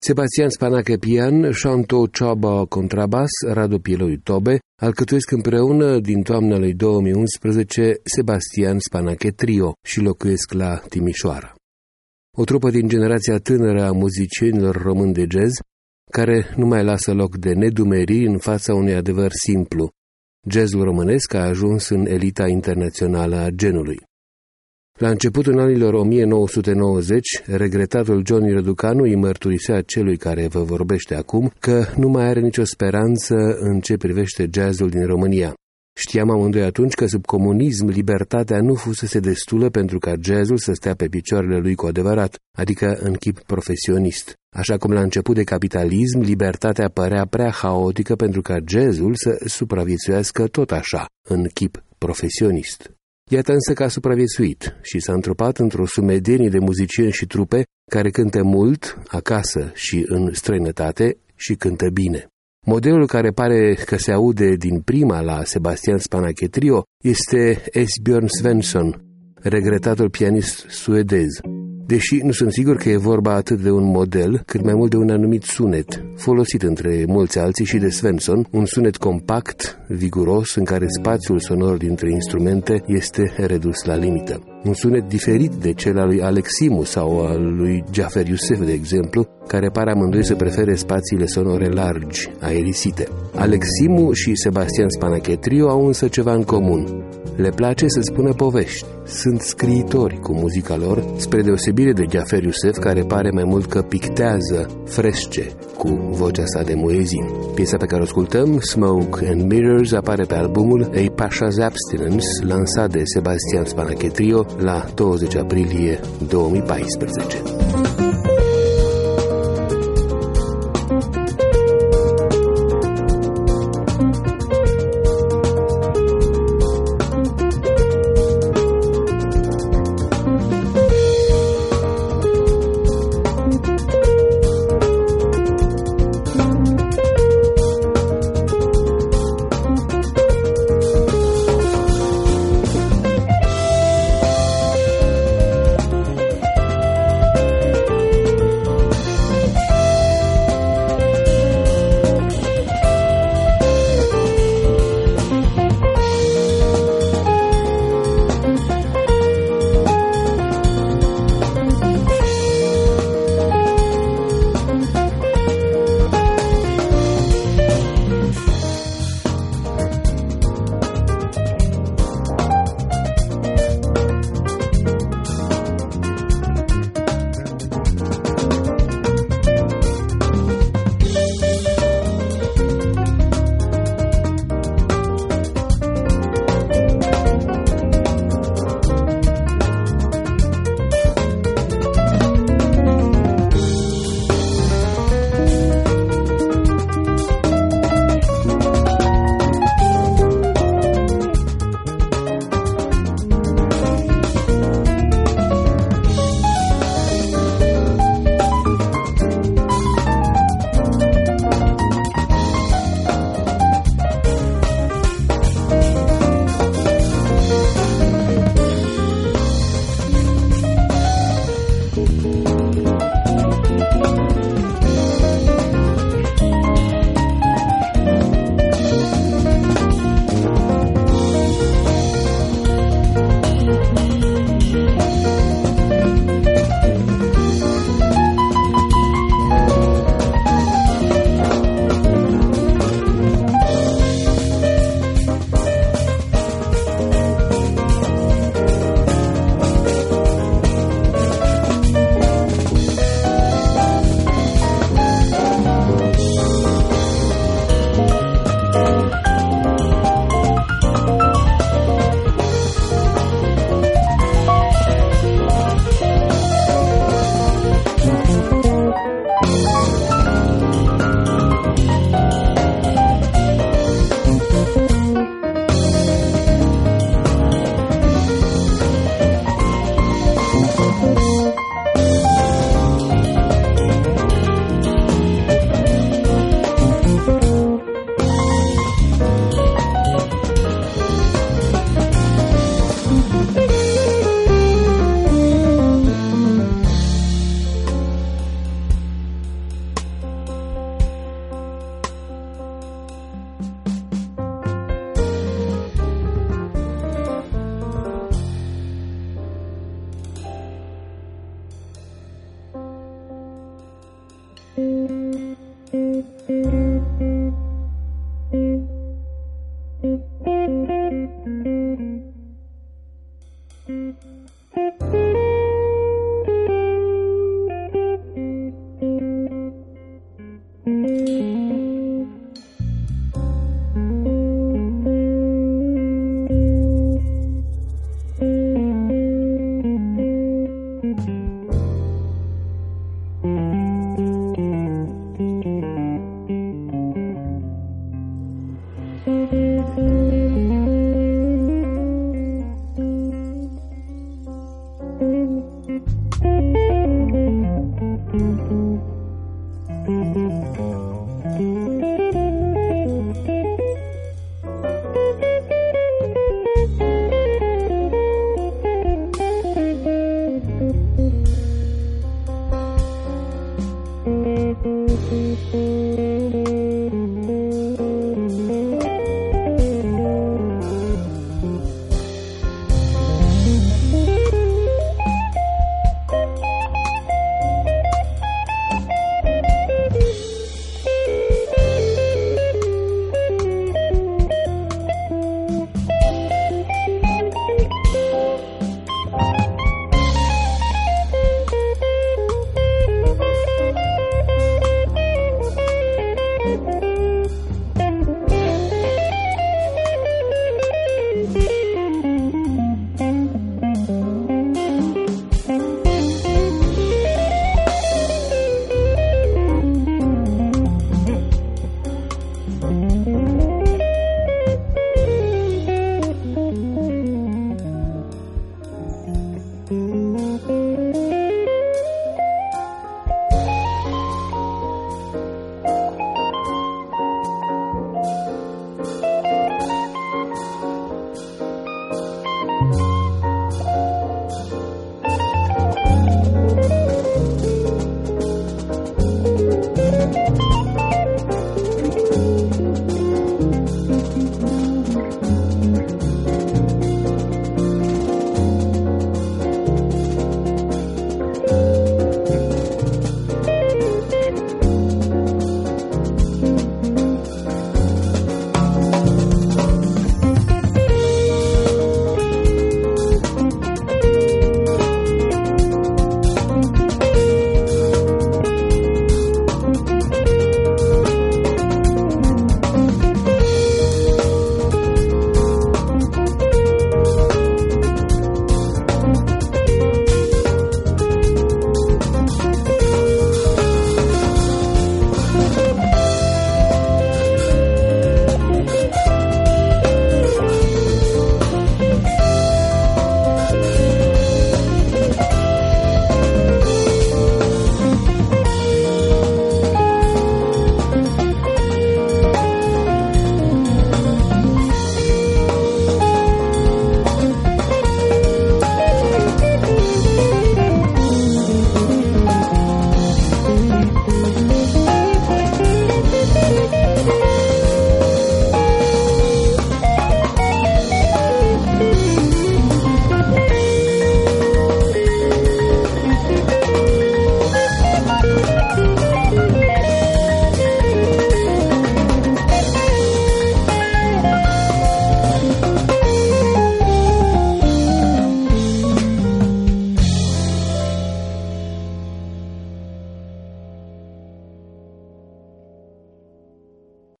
Sebastian Spanache pian, Shanto Chaba contrabas, Radu Piloi tobe, alcătuiesc împreună din toamna lui 2011 Sebastian Spanache Trio și locuiesc la Timișoara. O trupă din generația tânără a muzicienilor români de jazz, care nu mai lasă loc de nedumerii în fața unui adevăr simplu. Jazzul românesc a ajuns în elita internațională a genului. La începutul anilor 1990, regretatul Johnny Răducanu îi mărturisea celui care vă vorbește acum că nu mai are nicio speranță în ce privește jazzul din România. Știam amândoi atunci că sub comunism libertatea nu fusese destulă pentru ca jazzul să stea pe picioarele lui cu adevărat, adică în chip profesionist. Așa cum la început de capitalism, libertatea părea prea haotică pentru ca jazzul să supraviețuiască tot așa, în chip profesionist. Iată însă că a supraviețuit și s-a întrupat într-o sumedenie de muzicieni și trupe care cântă mult, acasă și în străinătate, și cântă bine. Modelul care pare că se aude din prima la Sebastian Spanache Trio este Esbjörn Svensson, regretatul pianist suedez. Deși nu sunt sigur că e vorba atât de un model, cât mai mult de un anumit sunet, folosit între mulți alții și de Svensson, un sunet compact, viguros, în care spațiul sonor dintre instrumente este redus la limită. Un sunet diferit de cel al lui Aleximu sau al lui Jafer Youssef, de exemplu, care par amândoi să prefere spațiile sonore largi, aerisite. Aleximu și Sebastian Spanache Trio au însă ceva în comun. Le place să spună povești. Sunt scriitori cu muzica lor, spre deosebire de Jafer Youssef, care pare mai mult că pictează fresce cu vocea sa de muezin. Piesa pe care o ascultăm, Smoke and Mirrors, apare pe albumul A Pasha's Abstinence, lansat de Sebastian Spanache Trio la 20 aprilie 2014.